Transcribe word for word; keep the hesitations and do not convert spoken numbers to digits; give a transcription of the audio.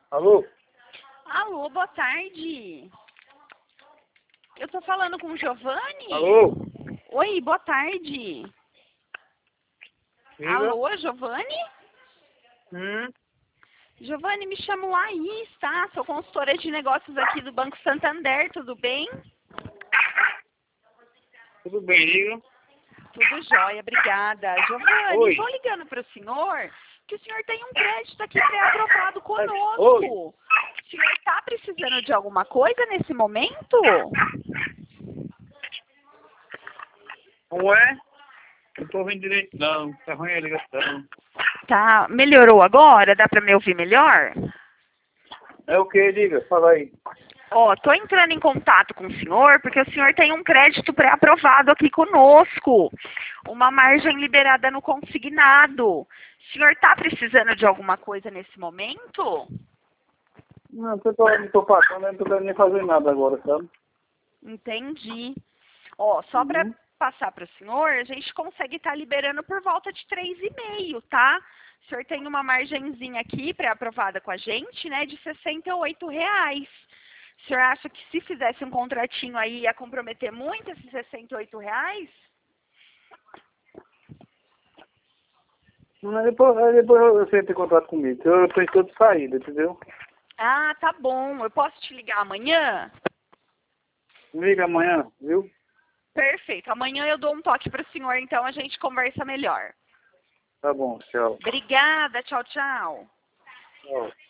Alô? Alô, boa tarde. Eu tô falando com o Giovanni? Alô? Oi, boa tarde. Diga. Alô, Giovanni? Hum, Giovanni, me chamo Laís, tá? Sou consultora de negócios aqui do Banco Santander, tudo bem? tudo bem, diga. Tudo jóia, obrigada. Giovanni, Oi. tô ligando pro senhor que o senhor tem um crédito aqui pré-aprovado conosco. Oi. O senhor tá precisando de alguma coisa nesse momento? Como é? Não tô ouvindo direito não, tá ruim a ligação. Tá, melhorou agora? Dá pra me ouvir melhor? É o que, diga? Fala aí. Ó, tô entrando em contato com o senhor porque o senhor tem um crédito pré-aprovado aqui conosco. Uma margem liberada no consignado. O senhor tá precisando de alguma coisa nesse momento? Não, eu tô, não tô passando, eu não tô querendo nem fazer nada agora, sabe? Entendi. Ó, só para Uhum. passar para o senhor, a gente consegue estar liberando por volta de três e meio, tá? O senhor tem uma margenzinha aqui pré-aprovada com a gente, né, de sessenta e oito reais. O senhor acha que se fizesse um contratinho aí ia comprometer muito esses sessenta e oito reais? Mas depois, aí depois você entra em contato comigo. Eu tô em todo saída, entendeu? Ah, tá bom. Eu posso te ligar amanhã? Liga amanhã, viu? Perfeito. Amanhã eu dou um toque para o senhor, então a gente conversa melhor. Tá bom, tchau. Obrigada. Tchau, tchau. Tchau.